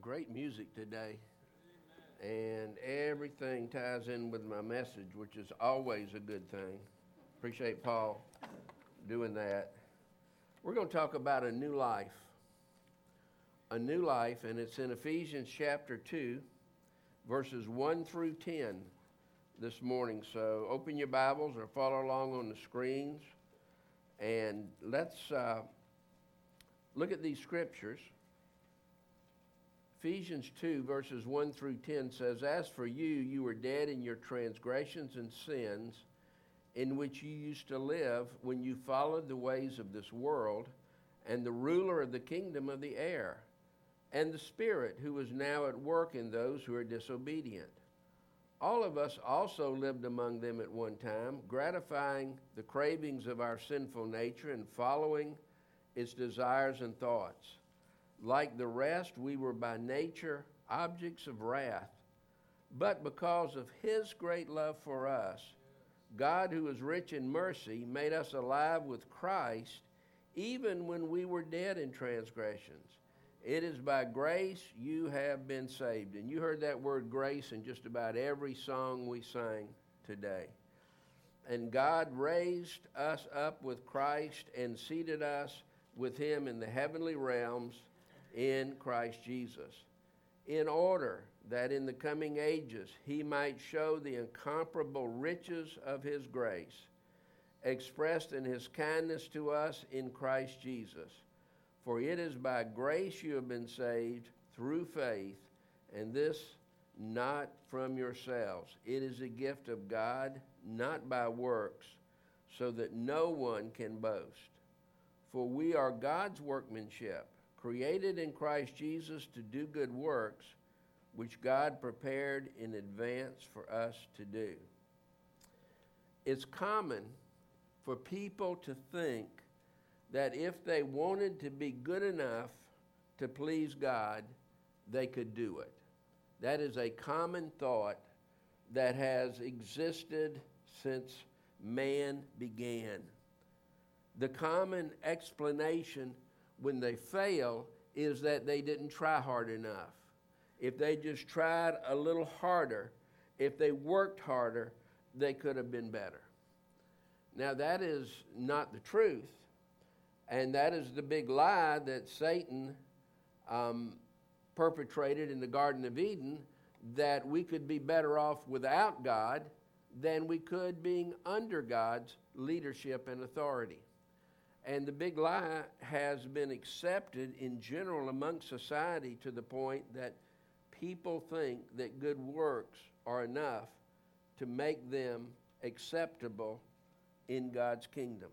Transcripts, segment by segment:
Great music today. And everything ties in with my message, which is always a good thing. Appreciate Paul doing that. We're going to talk about a new life. A new life, and it's in Ephesians chapter 2, verses 1 through 10 this morning. So open your Bibles or follow along on the screens. And let's look at these scriptures. Ephesians 2, verses 1 through 10 says, "As for you, you were dead in your transgressions and sins, in which you used to live when you followed the ways of this world and the ruler of the kingdom of the air, and the Spirit who is now at work in those who are disobedient. All of us also lived among them at one time, gratifying the cravings of our sinful nature and following its desires and thoughts. Like the rest, we were by nature objects of wrath. But because of his great love for us, God, who is rich in mercy, made us alive with Christ, even when we were dead in transgressions. It is by grace you have been saved." And you heard that word grace in just about every song we sang today. "And God raised us up with Christ and seated us with him in the heavenly realms in Christ Jesus, in order that in the coming ages he might show the incomparable riches of his grace, expressed in his kindness to us in Christ Jesus. For it is by grace you have been saved through faith, and this not from yourselves. It is a gift of God, not by works, so that no one can boast. For we are God's workmanship, created in Christ Jesus to do good works, which God prepared in advance for us to do." It's common for people to think that if they wanted to be good enough to please God, they could do it. That is a common thought that has existed since man began. The common explanation when they fail is that they didn't try hard enough. If they just tried a little harder, if they worked harder, they could have been better. Now, that is not the truth, and that is the big lie that Satan perpetrated in the Garden of Eden, that we could be better off without God than we could being under God's leadership and authority. And the big lie has been accepted in general among society to the point that people think that good works are enough to make them acceptable in God's kingdom.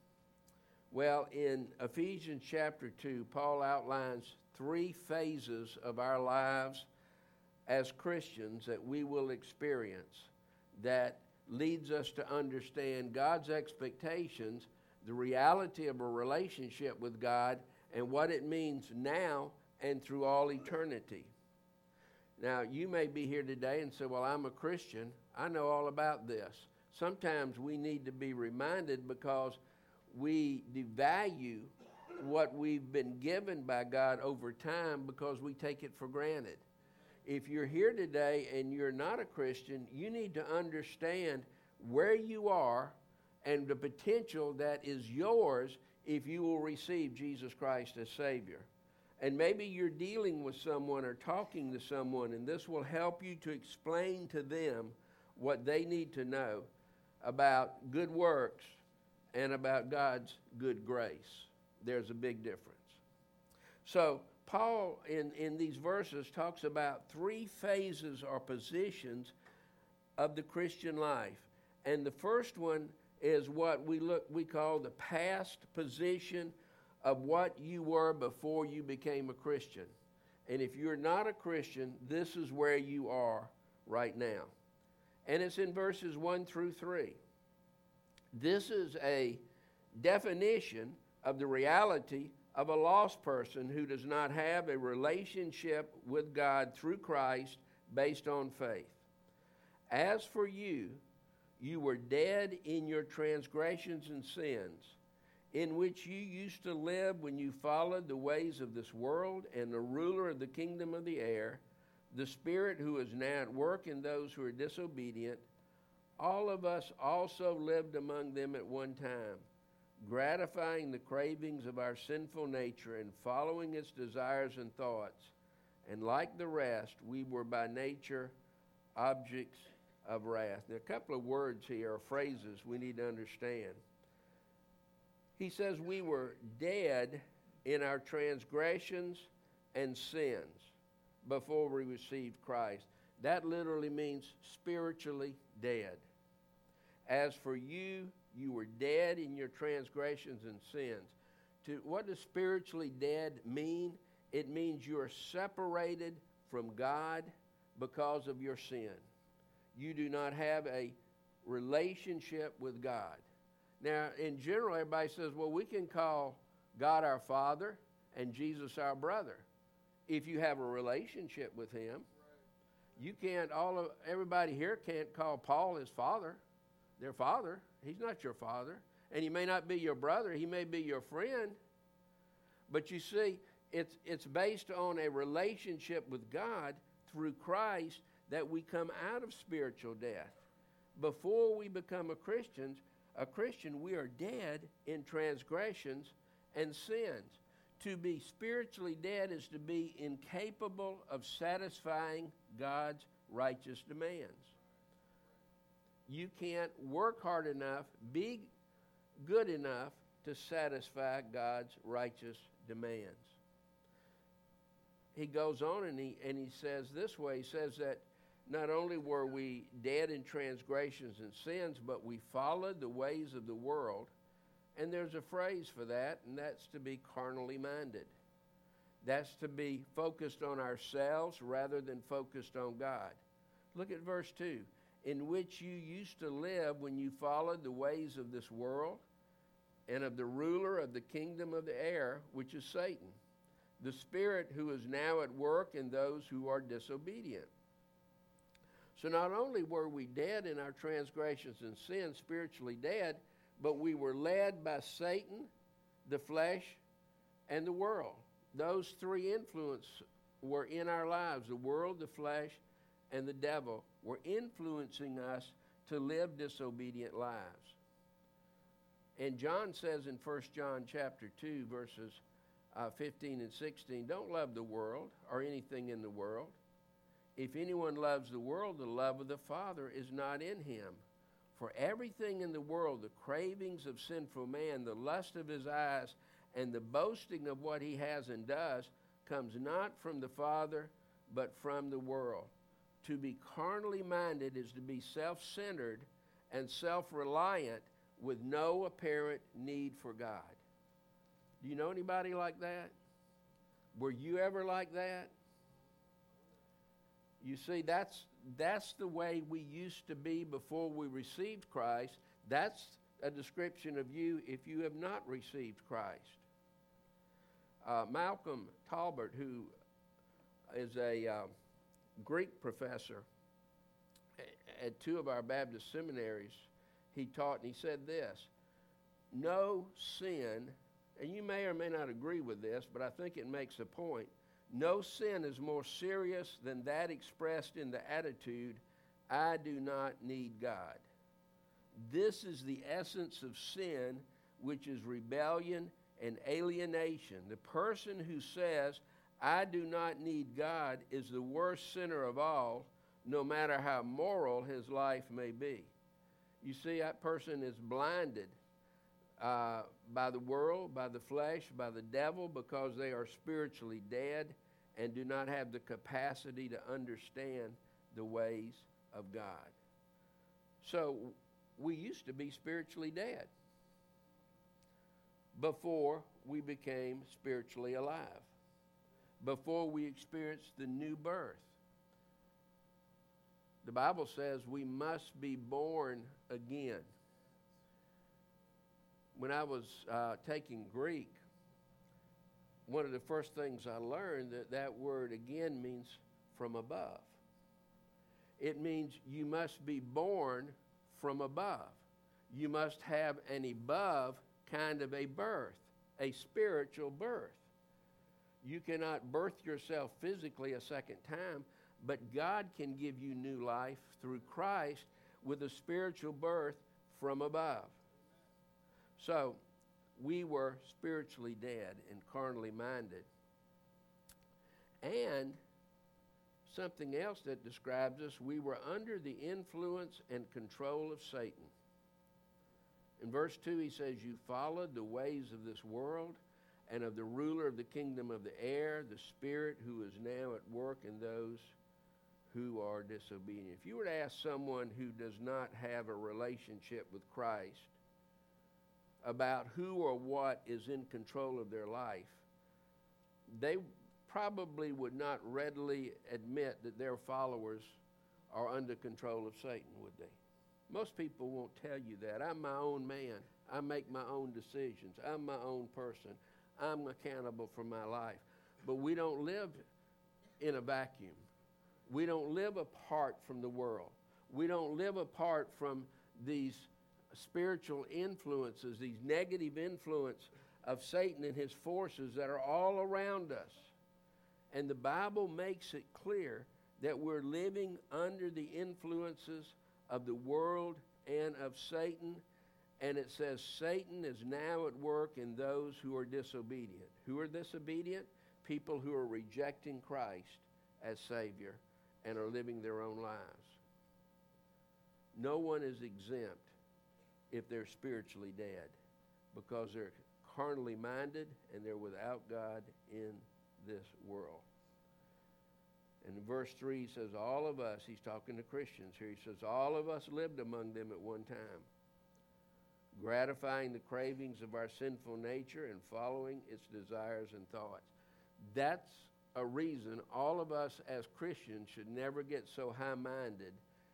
Well, in Ephesians chapter 2, Paul outlines 3 phases of our lives as Christians that we will experience that leads us to understand God's expectations, the reality of a relationship with God, and what it means now and through all eternity. Now, you may be here today and say, "Well, I'm a Christian. I know all about this." Sometimes we need to be reminded because we devalue what we've been given by God over time because we take it for granted. If you're here today and you're not a Christian, you need to understand where you are and the potential that is yours if you will receive Jesus Christ as Savior. And maybe you're dealing with someone or talking to someone, and this will help you to explain to them what they need to know about good works and about God's good grace. There's a big difference. So Paul, in these verses, talks about 3 phases or positions of the Christian life. And the first one is what we call the past position of what you were before you became a Christian. And if you're not a Christian, this is where you are right now. And it's in verses 1 through 3. This is a definition of the reality of a lost person who does not have a relationship with God through Christ based on faith. "As for you, you were dead in your transgressions and sins, in which you used to live when you followed the ways of this world and the ruler of the kingdom of the air, the spirit who is now at work in those who are disobedient. All of us also lived among them at one time, gratifying the cravings of our sinful nature and following its desires and thoughts. And like the rest, we were by nature objects of wrath. Now, a couple of words here, or phrases we need to understand. He says we were dead in our transgressions and sins before we received Christ. That literally means spiritually dead. As for you, you were dead in your transgressions and sins. What does spiritually dead mean? It means you are separated from God because of your sin. You do not have a relationship with God. Now, in general, everybody says, well, we can call God our Father and Jesus our brother if you have a relationship with him. You can't, everybody here can't call Paul his father, their father. He's not your father. And he may not be your brother. He may be your friend. But you see, it's based on a relationship with God through Christ that we come out of spiritual death. Before we become a Christian, we are dead in transgressions and sins. To be spiritually dead is to be incapable of satisfying God's righteous demands. You can't work hard enough, be good enough to satisfy God's righteous demands. He goes on and he says this way, he says that not only were we dead in transgressions and sins, but we followed the ways of the world. And there's a phrase for that, and that's to be carnally minded. That's to be focused on ourselves rather than focused on God. Look at verse 2. In which you used to live when you followed the ways of this world and of the ruler of the kingdom of the air, which is Satan, the spirit who is now at work in those who are disobedient. So not only were we dead in our transgressions and sins, spiritually dead, but we were led by Satan, the flesh, and the world. Those three influences were in our lives. The world, the flesh, and the devil were influencing us to live disobedient lives. And John says in 1 John chapter 2, verses 15 and 16, don't love the world or anything in the world. If anyone loves the world, the love of the Father is not in him. For everything in the world, the cravings of sinful man, the lust of his eyes, and the boasting of what he has and does, comes not from the Father, but from the world. To be carnally minded is to be self-centered and self-reliant with no apparent need for God. Do you know anybody like that? Were you ever like that? You see, that's the way we used to be before we received Christ. That's a description of you if you have not received Christ. Malcolm Talbot, who is a Greek professor at two of our Baptist seminaries, he taught and he said this: no sin, and you may or may not agree with this, but I think it makes a point. No sin is more serious than that expressed in the attitude, I do not need God. This is the essence of sin, which is rebellion and alienation. The person who says, I do not need God, is the worst sinner of all, no matter how moral his life may be. You see, that person is blinded by the world, by the flesh, by the devil, because they are spiritually dead and do not have the capacity to understand the ways of God. So we used to be spiritually dead before we became spiritually alive, before we experienced the new birth. The Bible says we must be born again. When I was taking Greek, one of the first things I learned that word again means from above. It means you must be born from above. You must have an above kind of a birth, a spiritual birth. You cannot birth yourself physically a second time, but God can give you new life through Christ with a spiritual birth from above. So, we were spiritually dead and carnally minded. And something else that describes us, we were under the influence and control of Satan. In verse 2, he says, you followed the ways of this world and of the ruler of the kingdom of the air, the spirit who is now at work in those who are disobedient. If you were to ask someone who does not have a relationship with Christ about who or what is in control of their life, they probably would not readily admit that their followers are under control of Satan, would they? Most people won't tell you that. I'm my own man. I make my own decisions. I'm my own person. I'm accountable for my life. But we don't live in a vacuum. We don't live apart from the world. We don't live apart from these spiritual influences, these negative influence of Satan and his forces that are all around us. And the Bible makes it clear that we're living under the influences of the world and of Satan. And it says Satan is now at work in those who are disobedient. Who are disobedient? People who are rejecting Christ as Savior and are living their own lives. No one is exempt if they're spiritually dead, because they're carnally minded and they're without God in this world. And in verse 3 he says, all of us, he's talking to Christians here, he says, all of us lived among them at one time, gratifying the cravings of our sinful nature and following its desires and thoughts. That's a reason all of us as Christians should never get so high-minded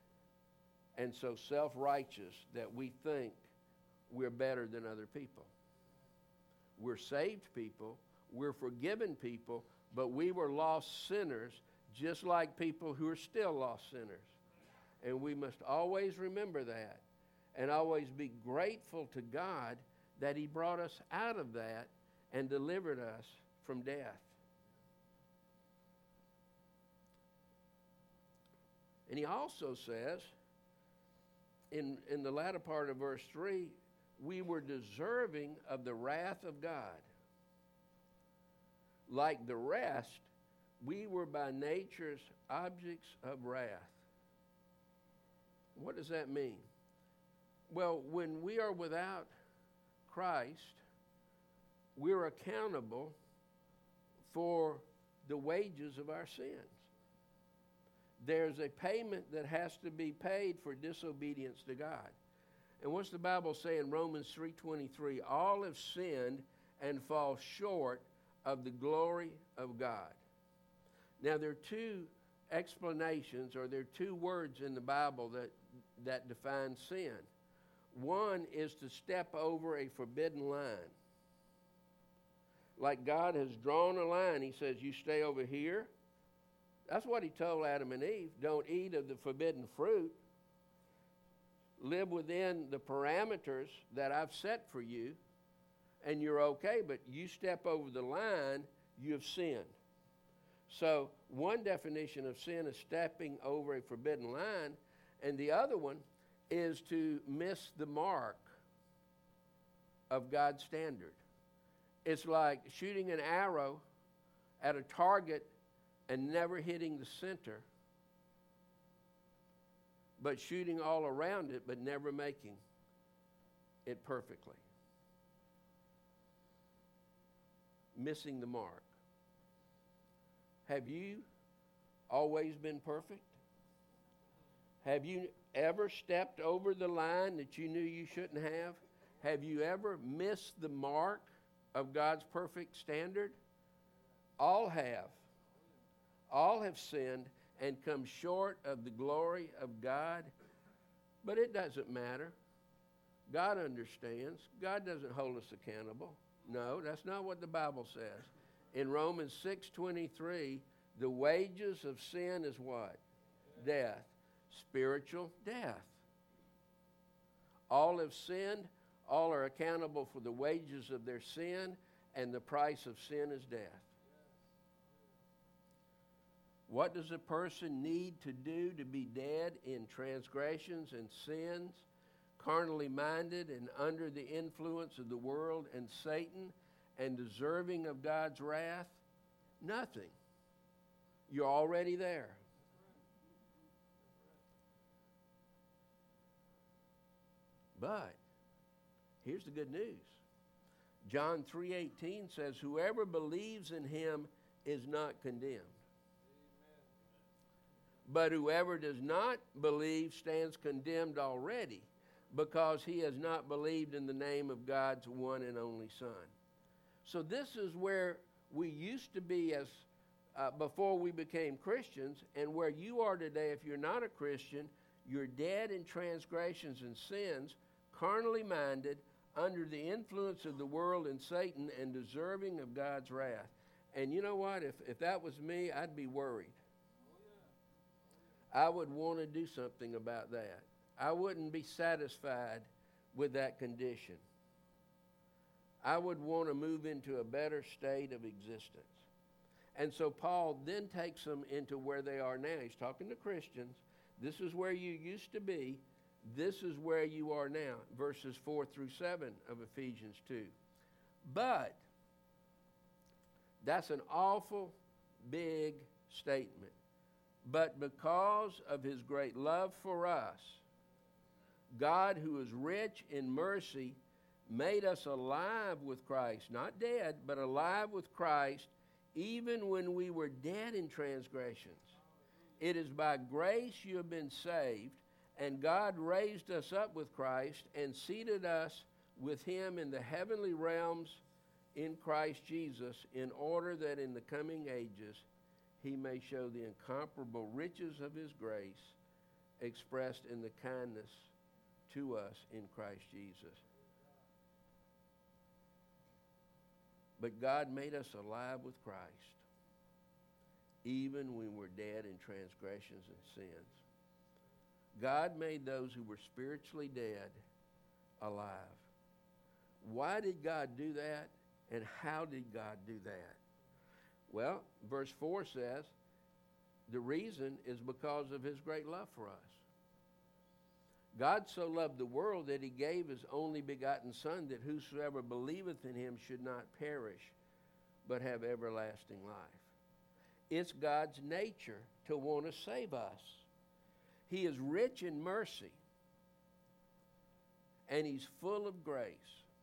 and so self-righteous that we think we're better than other people. We're saved people, we're forgiven people, but we were lost sinners just like people who are still lost sinners. And we must always remember that and always be grateful to God that he brought us out of that and delivered us from death. And he also says, in the latter part of verse 3, we were deserving of the wrath of God. Like the rest, we were by nature's objects of wrath. What does that mean? Well, when we are without Christ, we're accountable for the wages of our sins. There's a payment that has to be paid for disobedience to God. And what's the Bible say in Romans 3:23? All have sinned and fall short of the glory of God. Now, there are two explanations, or there are two words in the Bible that define sin. One is to step over a forbidden line. Like God has drawn a line. He says, you stay over here. That's what he told Adam and Eve. Don't eat of the forbidden fruit. Live within the parameters that I've set for you, and you're okay. But you step over the line, you have sinned. So one definition of sin is stepping over a forbidden line, and the other one is to miss the mark of God's standard. It's like shooting an arrow at a target and never hitting the center, but shooting all around it, but never making it perfectly. Missing the mark. Have you always been perfect? Have you ever stepped over the line that you knew you shouldn't have? Have you ever missed the mark of God's perfect standard? All have. All have sinned and come short of the glory of God. But it doesn't matter. God understands. God doesn't hold us accountable. No, that's not what the Bible says. In Romans 6:23, the wages of sin is what? Death. Spiritual death. All have sinned. All are accountable for the wages of their sin, and the price of sin is death. What does a person need to do to be dead in transgressions and sins, carnally minded and under the influence of the world and Satan, and deserving of God's wrath? Nothing. You're already there. But here's the good news. John 3:18 says, whoever believes in him is not condemned. But whoever does not believe stands condemned already, because he has not believed in the name of God's one and only Son. So this is where we used to be as before we became Christians, and where you are today if you're not a Christian. You're dead in transgressions and sins, carnally minded, under the influence of the world and Satan, and deserving of God's wrath. And you know what? If that was me, I'd be worried. I would want to do something about that. I wouldn't be satisfied with that condition. I would want to move into a better state of existence. And so Paul then takes them into where they are now. He's talking to Christians. This is where you used to be. This is where you are now. Verses 4 through 7 of Ephesians 2. But that's an awful big statement. But because of his great love for us, God, who is rich in mercy, made us alive with Christ, not dead, but alive with Christ, even when we were dead in transgressions. It is by grace you have been saved, and God raised us up with Christ and seated us with him in the heavenly realms in Christ Jesus, in order that in the coming ages he may show the incomparable riches of his grace expressed in the kindness to us in Christ Jesus. But God made us alive with Christ, even when we're dead in transgressions and sins. God made those who were spiritually dead alive. Why did God do that? And how did God do that? Well, verse 4 says, the reason is because of his great love for us. God so loved the world that he gave his only begotten Son, that whosoever believeth in him should not perish, but have everlasting life. It's God's nature to want to save us. He is rich in mercy, and he's full of grace.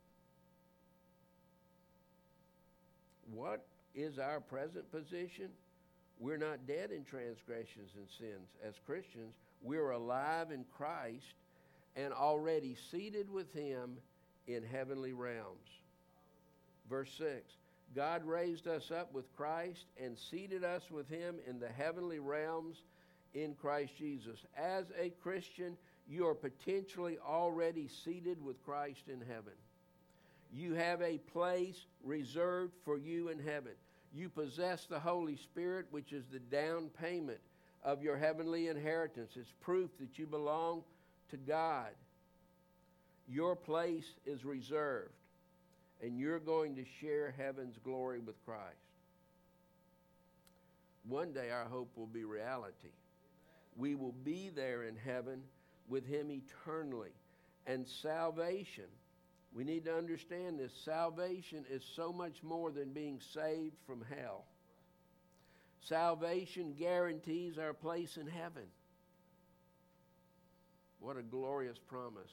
What is our present position? We're not dead in transgressions and sins. As Christians, we're alive in Christ and already seated with him in heavenly realms. Verse 6, God raised us up with Christ and seated us with him in the heavenly realms in Christ Jesus. As a Christian, you are potentially already seated with Christ in heaven. You have a place reserved for you in heaven. You possess the Holy Spirit, which is the down payment of your heavenly inheritance. It's proof that you belong to God. Your place is reserved, and you're going to share heaven's glory with Christ. One day our hope will be reality. We will be there in heaven with him eternally. And salvation, we need to understand this, salvation is so much more than being saved from hell. Salvation guarantees our place in heaven. What a glorious promise.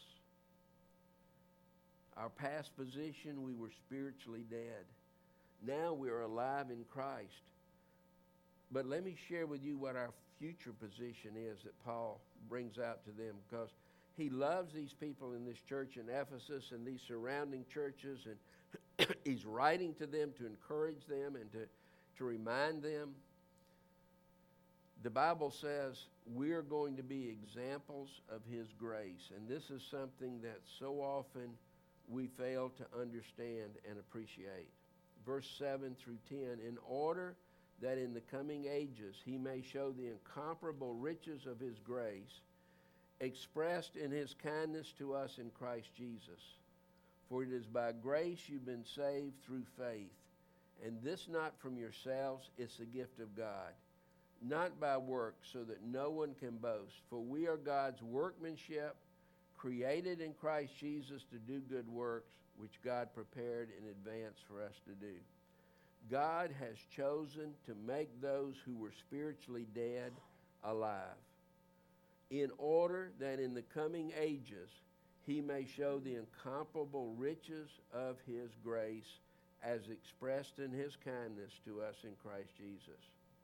Our past position, we were spiritually dead. Now we are alive in Christ. But let me share with you what our future position is that Paul brings out to them, because he loves these people in this church in Ephesus and these surrounding churches, and he's writing to them to encourage them and to remind them. The Bible says we're going to be examples of his grace, and this is something that so often we fail to understand and appreciate. Verse 7 through 10, in order that in the coming ages he may show the incomparable riches of his grace, expressed in his kindness to us in Christ Jesus. For it is by grace you've been saved through faith. And this not from yourselves, it's the gift of God. Not by works, so that no one can boast. For we are God's workmanship, created in Christ Jesus to do good works, which God prepared in advance for us to do. God has chosen to make those who were spiritually dead alive, in order that in the coming ages he may show the incomparable riches of his grace as expressed in his kindness to us in Christ Jesus.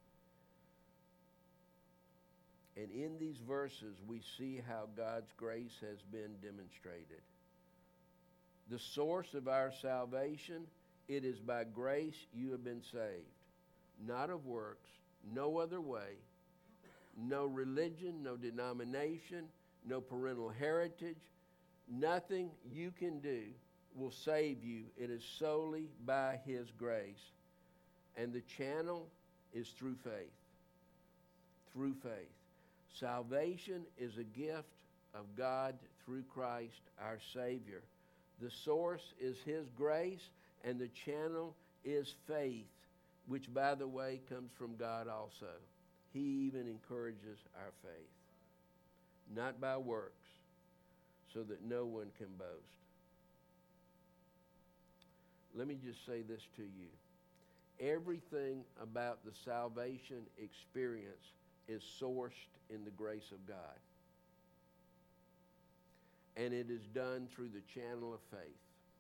And in these verses, we see how God's grace has been demonstrated. The source of our salvation, it is by grace you have been saved, not of works, no other way, no religion, no denomination, no parental heritage, nothing you can do will save you. It is solely by his grace. And the channel is through faith. Through faith. Salvation is a gift of God through Christ our Savior. The source is his grace, and the channel is faith, which, by the way, comes from God also. He even encourages our faith. Not by works, so that no one can boast. Let me just say this to you. Everything about the salvation experience is sourced in the grace of God. And it is done through the channel of faith.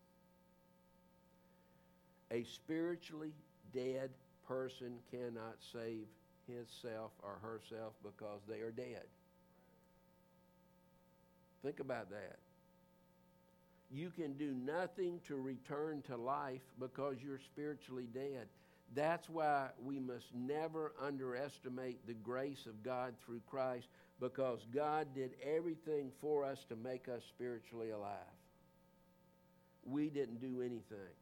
A spiritually dead person cannot save himself or herself because they are dead. Think about that. You can do nothing to return to life because you're spiritually dead. That's why we must never underestimate the grace of God through Christ, because God did everything for us to make us spiritually alive. We didn't do anything.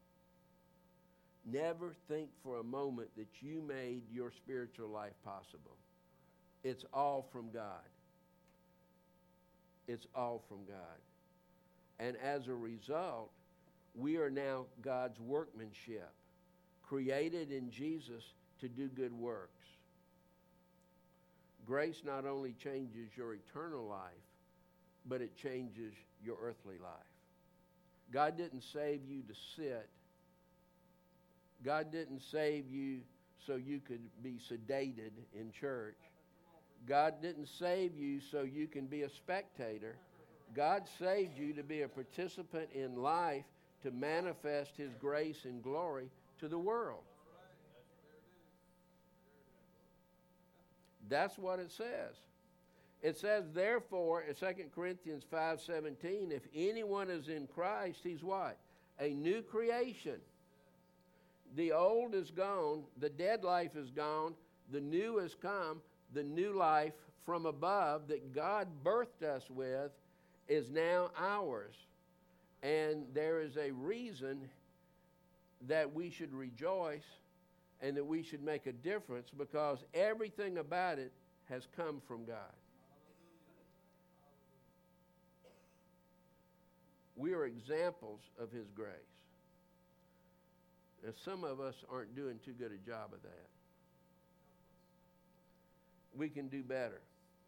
Never think for a moment that you made your spiritual life possible. It's all from God. It's all from God. And as a result, we are now God's workmanship, created in Jesus to do good works. Grace not only changes your eternal life, but it changes your earthly life. God didn't save you to sit. God didn't save you so you could be sedated in church. God didn't save you so you can be a spectator. God saved you to be a participant in life, to manifest his grace and glory to the world. That's what it says. It says, therefore, in 2 Corinthians 5:17, if anyone is in Christ, he's what? A new creation. The old is gone, the dead life is gone, the new has come, the new life from above that God birthed us with is now ours. And there is a reason that we should rejoice and that we should make a difference, because everything about it has come from God. We are examples of his grace. And some of us aren't doing too good a job of that. We can do better.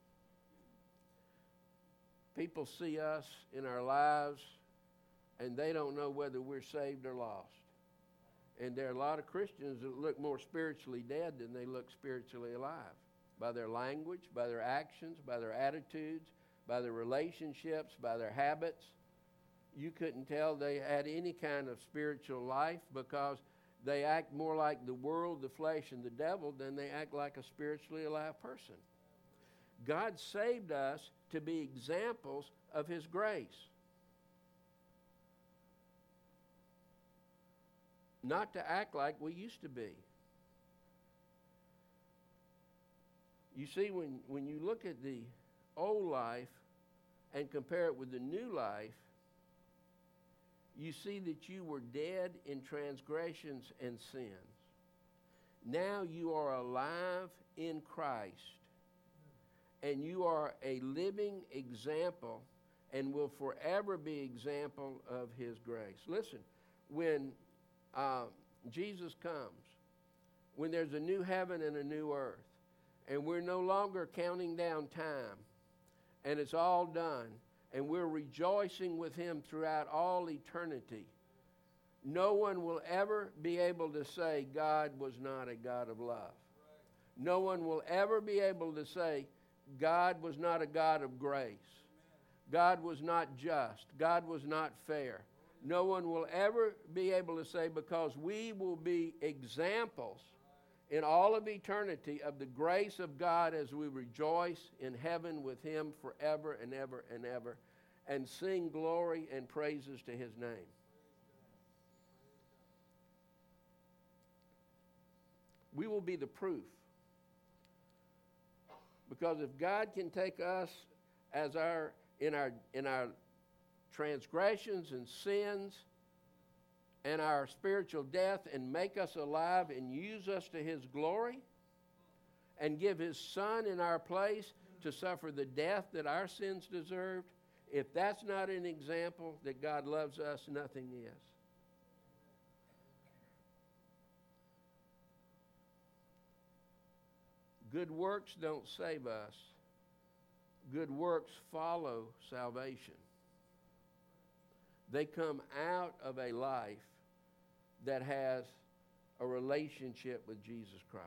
People see us in our lives, and they don't know whether we're saved or lost. And there are a lot of Christians that look more spiritually dead than they look spiritually alive. By their language, by their actions, by their attitudes, by their relationships, by their habits. You couldn't tell they had any kind of spiritual life, because they act more like the world, the flesh, and the devil than they act like a spiritually alive person. God saved us to be examples of his grace. Not to act like we used to be. You see, when you look at the old life and compare it with the new life, you see that you were dead in transgressions and sins. Now you are alive in Christ, and you are a living example and will forever be example of his grace. Listen, when Jesus comes, when there's a new heaven and a new earth, and we're no longer counting down time, and it's all done, and we're rejoicing with him throughout all eternity, no one will ever be able to say God was not a God of love. No one will ever be able to say God was not a God of grace. God was not just. God was not fair. No one will ever be able to say, because we will be examples in all of eternity of the grace of God as we rejoice in heaven with him forever and ever and ever, and sing glory and praises to his name. We will be the proof. Because if God can take us as in our transgressions and sins and our spiritual death and make us alive and use us to his glory and give his son in our place to suffer the death that our sins deserved, if that's not an example that God loves us, nothing is. Good works don't save us. Good works follow salvation. They come out of a life that has a relationship with Jesus Christ.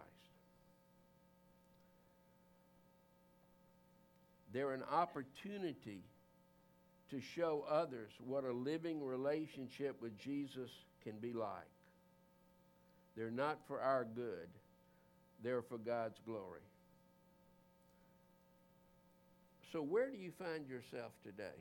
They're an opportunity to show others what a living relationship with Jesus can be like. They're not for our good. They're for God's glory. So where do you find yourself today?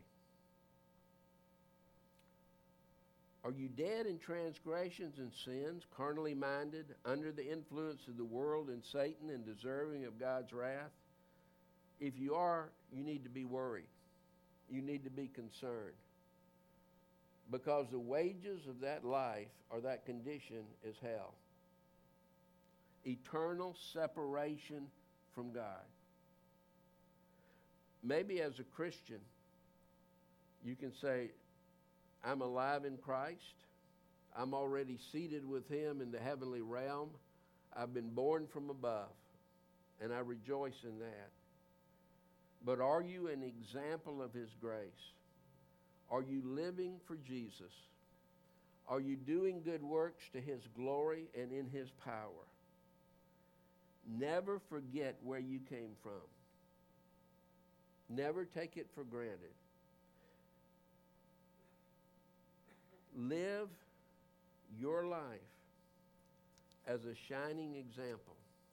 Are you dead in transgressions and sins, carnally minded, under the influence of the world and Satan, and deserving of God's wrath? If you are, you need to be worried. You need to be concerned. Because the wages of that life or that condition is hell. Eternal separation from God. Maybe as a Christian, you can say, I'm alive in Christ. I'm already seated with him in the heavenly realm. I've been born from above, and I rejoice in that. But are you an example of his grace? Are you living for Jesus? Are you doing good works to his glory and in his power? Never forget where you came from. Never take it for granted. Live your life as a shining example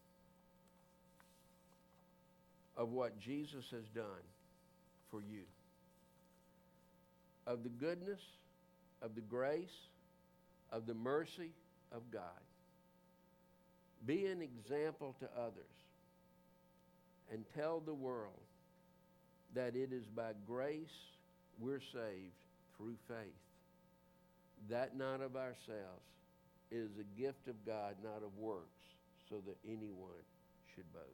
of what Jesus has done for you. Of the goodness, of the grace, of the mercy of God. Be an example to others and tell the world that it is by grace we're saved through faith. That not of ourselves. It is a gift of God, not of works, so that anyone should boast.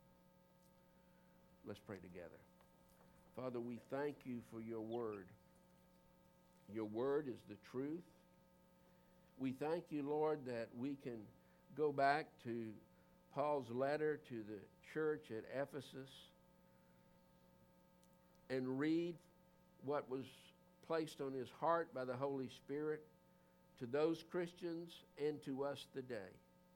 Let's pray together. Father, we thank you for your word. Your word is the truth. We thank you, Lord, that we can go back to Paul's letter to the church at Ephesus and read what was placed on his heart by the Holy Spirit to those Christians and to us today.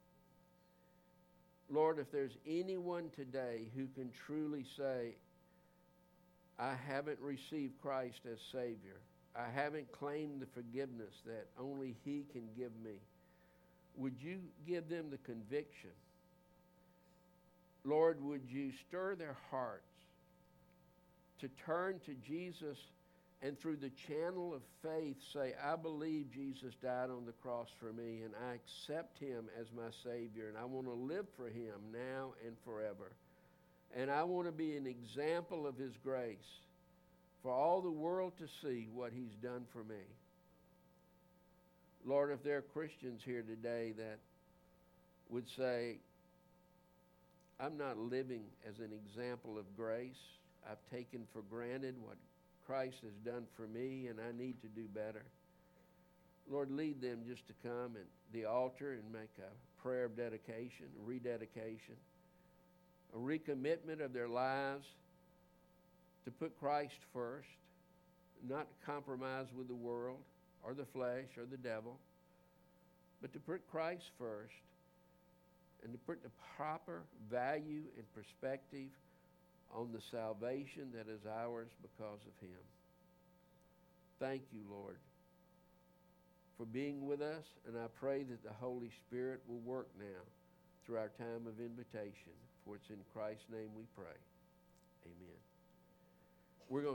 Lord, if there's anyone today who can truly say, I haven't received Christ as Savior, I haven't claimed the forgiveness that only he can give me, would you give them the conviction? Lord, would you stir their hearts to turn to Jesus and through the channel of faith say, I believe Jesus died on the cross for me and I accept him as my Savior and I want to live for him now and forever. And I want to be an example of his grace for all the world to see what he's done for me. Lord, if there are Christians here today that would say, I'm not living as an example of grace. I've taken for granted what Christ has done for me, and I need to do better. Lord, lead them just to come at the altar and make a prayer of dedication, rededication, a recommitment of their lives to put Christ first, not compromise with the world or the flesh or the devil, but to put Christ first and to put the proper value and perspective on the salvation that is ours because of him. Thank you, Lord, for being with us, and I pray that the Holy Spirit will work now through our time of invitation. For it's in Christ's name we pray. Amen. We're going